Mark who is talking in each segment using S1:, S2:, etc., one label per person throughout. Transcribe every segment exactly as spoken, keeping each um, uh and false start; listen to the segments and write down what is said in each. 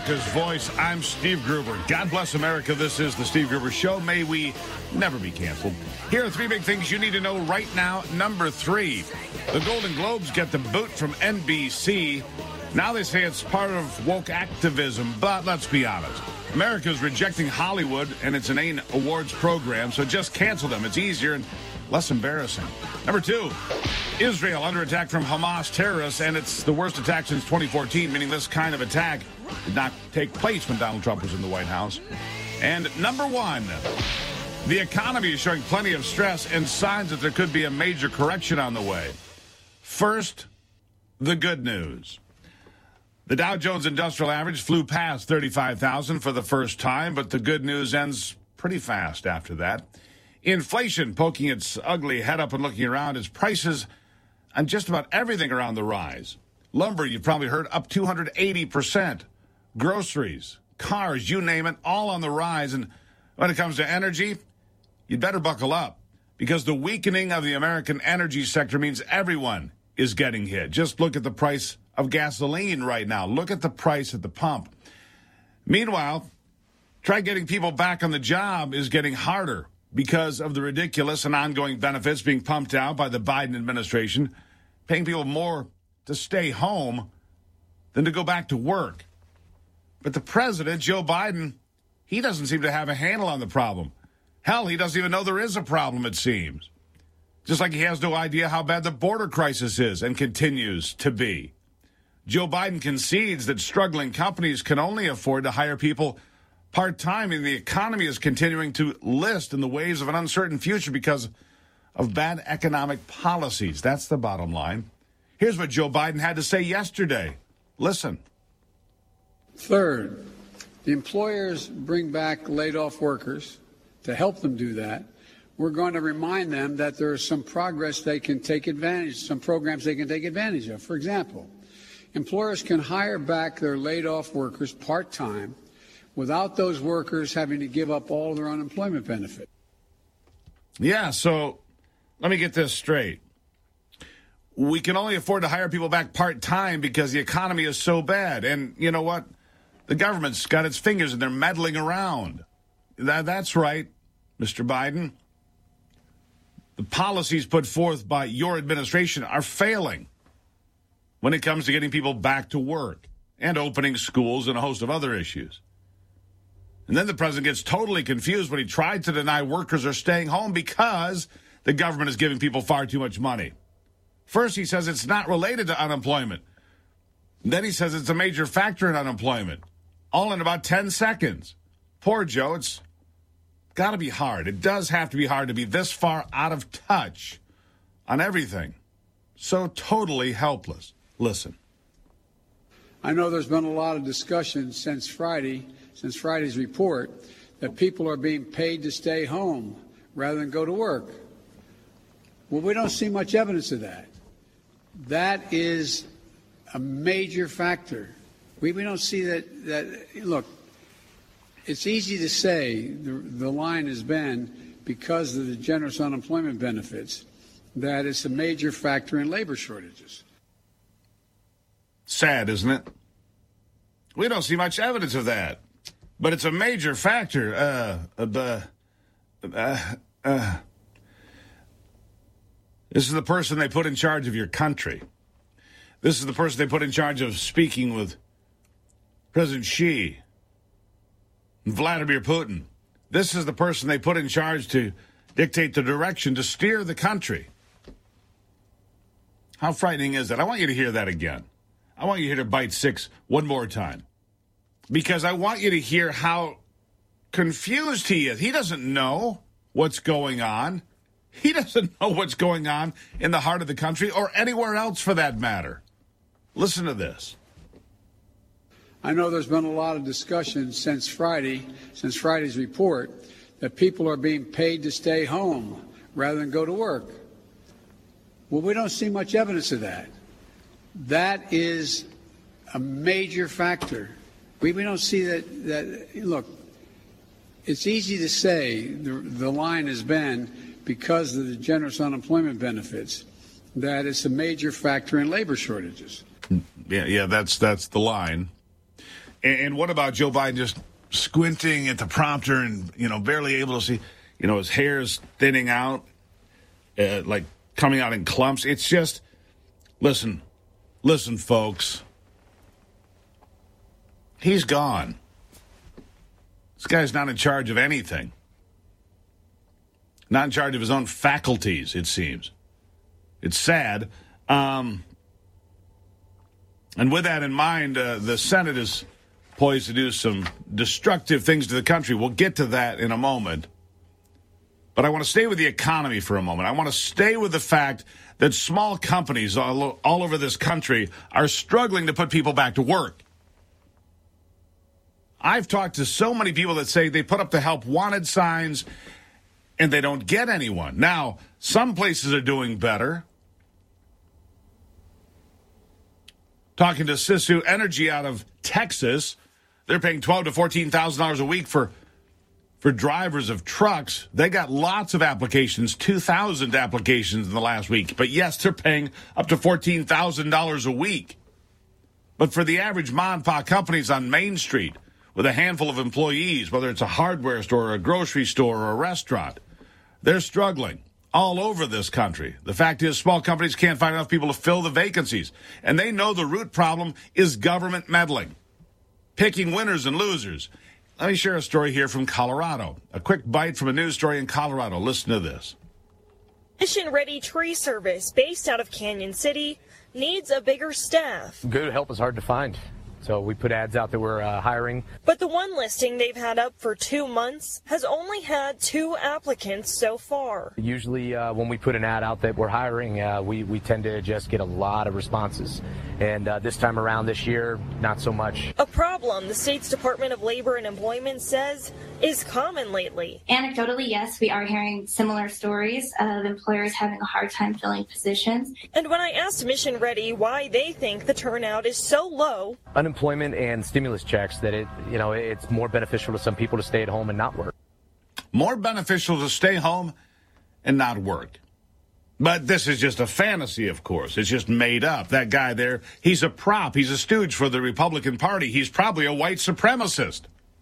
S1: America's voice. I'm Steve Gruber. God bless America. This is the Steve Gruber Show. May we never be canceled. Here are three big things you need to know right now. Number three, the Golden Globes get the boot from N B C. Now they say it's part of woke activism, but let's be honest. America's rejecting Hollywood and its inane awards program, so just cancel them. It's easier and less embarrassing. Number two, Israel under attack from Hamas terrorists, and it's the worst attack since twenty fourteen, meaning this kind of attack did not take place when Donald Trump was in the White House. And number one, the economy is showing plenty of stress and signs that there could be a major correction on the way. First, the good news. The Dow Jones Industrial Average flew past thirty-five thousand for the first time, but the good news ends pretty fast after that. Inflation poking its ugly head up and looking around as prices on just about everything are on the rise. Lumber, you've probably heard, up two hundred eighty percent. Groceries, cars, you name it, all on the rise. And when it comes to energy, you'd better buckle up because the weakening of the American energy sector means everyone is getting hit. Just look at the price of gasoline right now. Look at the price at the pump. Meanwhile, try getting people back on the job is getting harder because of the ridiculous and ongoing benefits being pumped out by the Biden administration, paying people more to stay home than to go back to work. But the president, Joe Biden, he doesn't seem to have a handle on the problem. Hell, he doesn't even know there is a problem, it seems. Just like he has no idea how bad the border crisis is and continues to be. Joe Biden concedes that struggling companies can only afford to hire people part-time, and the economy is continuing to list in the waves of an uncertain future because of bad economic policies. That's the bottom line. Here's what Joe Biden had to say yesterday. Listen.
S2: Third, the employers bring back laid-off workers. To help them do that, we're going to remind them that there is some progress they can take advantage, some programs they can take advantage of. For example, employers can hire back their laid-off workers part-time without those workers having to give up all their unemployment benefit.
S1: Yeah, so let me get this straight. We can only afford to hire people back part-time because the economy is so bad. And you know what? The government's got its fingers and they're meddling around. That, that's right, Mister Biden. The policies put forth by your administration are failing when it comes to getting people back to work and opening schools and a host of other issues. And then the president gets totally confused when he tried to deny workers are staying home because the government is giving people far too much money. First, he says it's not related to unemployment. Then he says it's a major factor in unemployment. All in about ten seconds. Poor Joe, it's got to be hard. It does have to be hard to be this far out of touch on everything. So totally helpless. Listen.
S2: I know there's been a lot of discussion since Friday, since Friday's report, that people are being paid to stay home rather than go to work. Well, we don't see much evidence of that. That is a major factor. We, we don't see that, that. Look, it's easy to say the, the line has been because of the generous unemployment benefits that it's a major factor in labor shortages.
S1: Sad, isn't it? We don't see much evidence of that. But it's a major factor. Uh, uh, uh, uh. This is the person they put in charge of your country. This is the person they put in charge of speaking with President Xi and Vladimir Putin. This is the person they put in charge to dictate the direction, to steer the country. How frightening is that? I want you to hear that again. I want you to hear Bite Six one more time. Because I want you to hear how confused he is. He doesn't know what's going on. He doesn't know what's going on in the heart of the country or anywhere else for that matter. Listen to this.
S2: I know there's been a lot of discussion since Friday, since Friday's report, that people are being paid to stay home rather than go to work. Well, we don't see much evidence of that. That is a major factor. We, we don't see that, that. Look, it's easy to say the, the line has been because of the generous unemployment benefits that it's a major factor in labor shortages.
S1: Yeah, yeah, that's that's the line. And, and what about Joe Biden just squinting at the prompter and, you know, barely able to see, you know, his hair's thinning out, uh, like coming out in clumps. It's just, listen, listen, folks. He's gone. This guy's not in charge of anything. Not in charge of his own faculties, it seems. It's sad. Um, and with that in mind, uh, the Senate is poised to do some destructive things to the country. We'll get to that in a moment. But I want to stay with the economy for a moment. I want to stay with the fact that small companies all, all over this country are struggling to put people back to work. I've talked to so many people that say they put up the help wanted signs and they don't get anyone. Now, some places are doing better. Talking to Sisu Energy out of Texas, they're paying twelve thousand to fourteen thousand dollars a week for for drivers of trucks. They got lots of applications, two thousand applications in the last week. But yes, they're paying up to fourteen thousand dollars a week. But for the average mom and pop companies on Main Street with a handful of employees, whether it's a hardware store or a grocery store or a restaurant, they're struggling all over this country. The fact is, small companies can't find enough people to fill the vacancies. And they know the root problem is government meddling, picking winners and losers. Let me share a story here from Colorado. A quick bite from a news story in Colorado. Listen to this.
S3: Mission Ready Tree Service, based out of Canyon City, needs a bigger staff.
S4: Good help is hard to find. So we put ads out that we're uh, hiring.
S3: But the one listing they've had up for two months has only had two applicants so far.
S4: Usually uh, when we put an ad out that we're hiring, uh, we, we tend to just get a lot of responses. And uh, this time around this year, not so much.
S3: A problem the state's Department of Labor and Employment says is common lately.
S5: Anecdotally, yes, we are hearing similar stories of employers having a hard time filling positions.
S3: And when I asked Mission Ready why they think the turnout is so low,
S4: unemployment and stimulus checks, that it, you know, it's more beneficial to some people to stay at home and not work.
S1: More beneficial to stay home and not work. But this is just a fantasy, of course. It's just made up. That guy there, he's a prop. He's a stooge for the Republican Party. He's probably a white supremacist.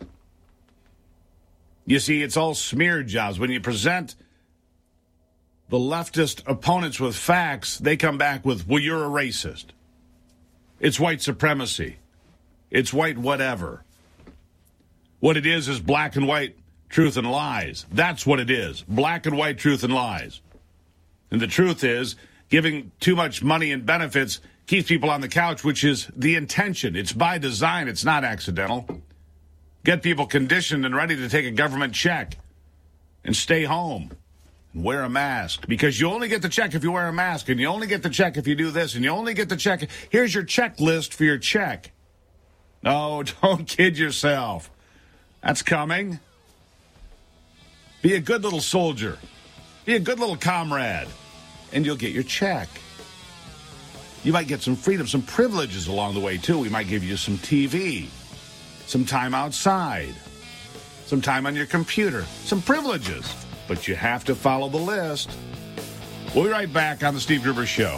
S1: You see, it's all smear jobs. When you present the leftist opponents with facts, they come back with, well, you're a racist. It's white supremacy. It's white whatever. What it is is black and white truth and lies. That's what it is. Black and white truth and lies. And the truth is, giving too much money and benefits keeps people on the couch, which is the intention. It's by design. It's not accidental. Get people conditioned and ready to take a government check and stay home and wear a mask, because you only get the check if you wear a mask, and you only get the check if you do this, and you only get the check. Here's your checklist for your check. No, don't kid yourself. That's coming. Be a good little soldier. Be a good little comrade, and you'll get your check. You might get some freedom, some privileges along the way, too. We might give you some T V, some time outside, some time on your computer, some privileges. But you have to follow the list. We'll be right back on the Steve Gruber Show.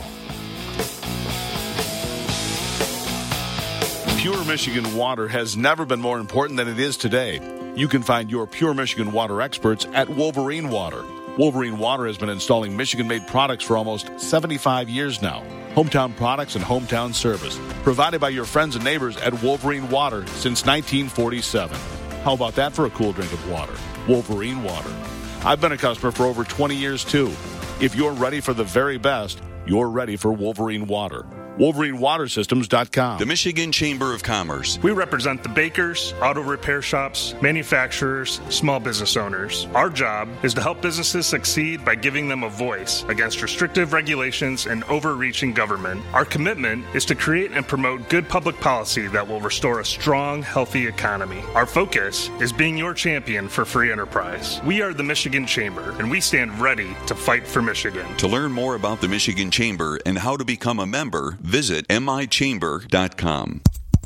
S6: Pure Michigan water has never been more important than it is today. You can find your Pure Michigan water experts at Wolverine Water. Wolverine Water has been installing Michigan-made products for almost seventy-five years now. Hometown products and hometown service provided by your friends and neighbors at Wolverine Water since nineteen forty-seven. How about that for a cool drink of water? Wolverine Water. I've been a customer for over twenty years, too. If you're ready for the very best, you're ready for Wolverine Water. Wolverine Water Systems dot com.
S7: The Michigan Chamber of Commerce.
S8: We represent the bakers, auto repair shops, manufacturers, small business owners. Our job is to help businesses succeed by giving them a voice against restrictive regulations and overreaching government. Our commitment is to create and promote good public policy that will restore a strong, healthy economy. Our focus is being your champion for free enterprise. We are the Michigan Chamber, and we stand ready to fight for Michigan.
S7: To learn more about the Michigan Chamber and how to become a member, visit M I chamber dot com.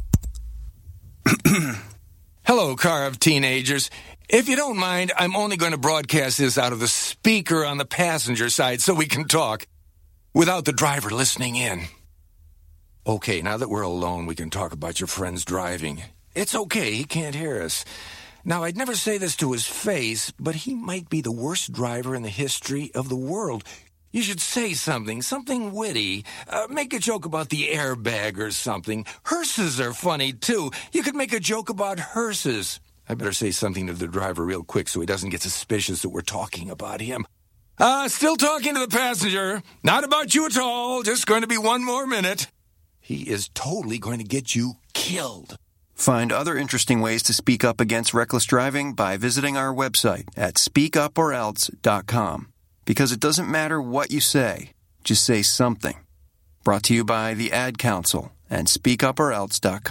S9: Hello, car of teenagers. If you don't mind, I'm only going to broadcast this out of the speaker on the passenger side so we can talk without the driver listening in. Okay, now that we're alone, we can talk about your friends driving. It's okay, he can't hear us. Now, I'd never say this to his face, but he might be the worst driver in the history of the world. You should say something, something witty. Uh, make a joke about the airbag or something. Hearses are funny, too. You could make a joke about hearses. I better say something to the driver real quick so he doesn't get suspicious that we're talking about him. Uh, still talking to the passenger. Not about you at all. Just going to be one more minute. He is totally going to get you killed.
S10: Find other interesting ways to speak up against reckless driving by visiting our website at speak up or else dot com. Because it doesn't matter what you say, just say something. Brought to you by the Ad Council and speak up or else dot com.